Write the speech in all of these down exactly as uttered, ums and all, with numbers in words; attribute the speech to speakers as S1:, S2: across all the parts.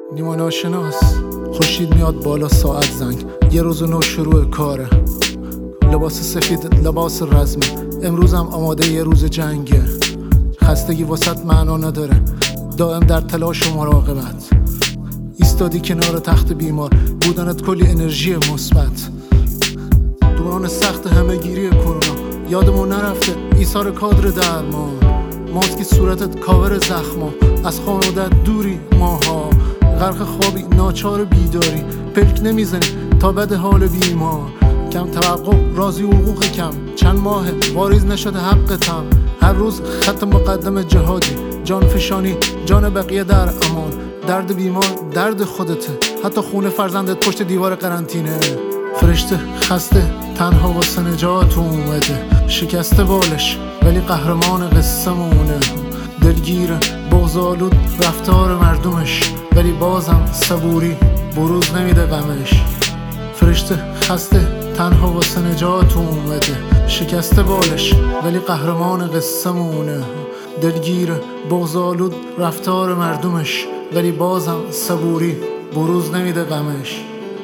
S1: نیما ناشناس. خورشید میاد بالا، ساعت زنگ، یه روز نو شروع کاره. لباس سفید لباس رزمه، امروزم آماده یه روز جنگه. خستگی واسط معنا نداره، دائم در تلاش و مراقبت. ایستادی کنار تخت بیمار، بودنت کلی انرژی مثبت. دوران سخت همه گیری کرونا، یادمون نرفته ایثار کادر درمان. ماسک صورتت کاور زخما، از خانوادت دوری ماها. غرق خوابی ناچار بیداری، پلک نمیزنی تا بد حال بیمار. کم توقع راضی حقوق کم، چند ماه واریز نشده حقتم. هر روز خط مقدم جهادی، جان فشانی جان بقیه در امان. درد بیمار درد خودته، حتی خونه فرزندت پشت دیوار قرنطینه. فرشته خسته تنها واسه نجات اومده، شکسته بالش ولی قهرمان قصه مونه. دلگیر بغض‌آلود رفتار مردمش، ولی بازم صبوری بروز نمیده غمش. فرشته خسته تنها واسه نجات اومده، شکسته بالش ولی قهرمان قصه مونه. دلگیر بغض‌آلود رفتار مردمش، ولی بازم صبوری بروز نمیده غمش.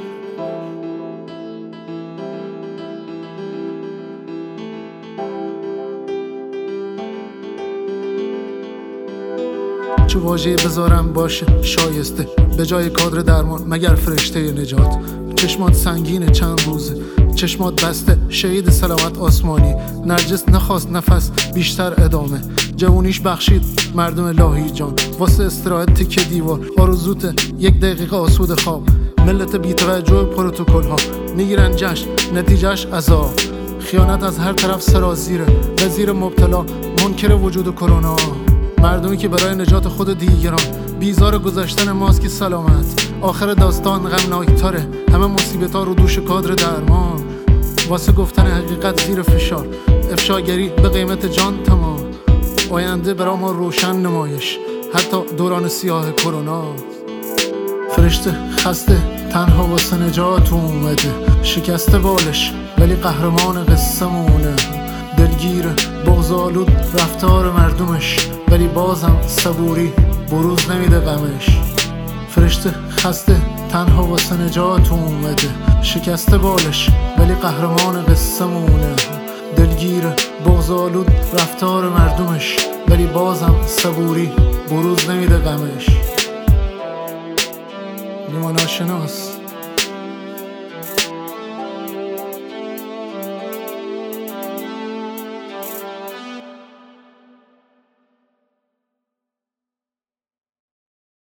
S1: چه واژه‌ای بذارم باشه شایسته به جای کادر درمان، مگر فرشته نجات؟ چشمات سنگینه چند روزه، چشمات بسته شهید سلامت آسمانی. نرجس نخواست نفس بیشتر ادامه، جوونیش بخشید مردم لاهی جان. واسه استراحت تکه دیوار، آرزوته یک دقیقه آسود خواب. ملت بی‌توجه پروتکل ها میگیرن جشن، نتیجهش عذاب. خیانت از هر طرف سرازیره، وزیر مبتلا منکر وجود کرونا. مردمی که برای نجات خود و دیگران بیزار گذاشتن ماسک سلامت. آخر داستان غمناک‌تره، همه مصیبت‌ها رو دوش کادر درمان. واسه گفتن حقیقت زیر فشار، افشاگری به قیمت جان تمام. آینده برا ما روشن نمایش، حتی دوران سیاه کرونا. فرشته خسته تنها واسه نجات اومده، شکسته بالش ولی قهرمان قصه مونه. دلگیر بغض‌آلود رفتار مردمش، ولی بازم صبوری بروز نمیده غمش. فرشته خسته تنها واسه نجات اومده، شکسته بالش ولی قهرمان قصه مونه. دلگیر بغض‌آلود رفتار مردمش، ولی بازم صبوری بروز نمیده غمش. نیما ناشناس.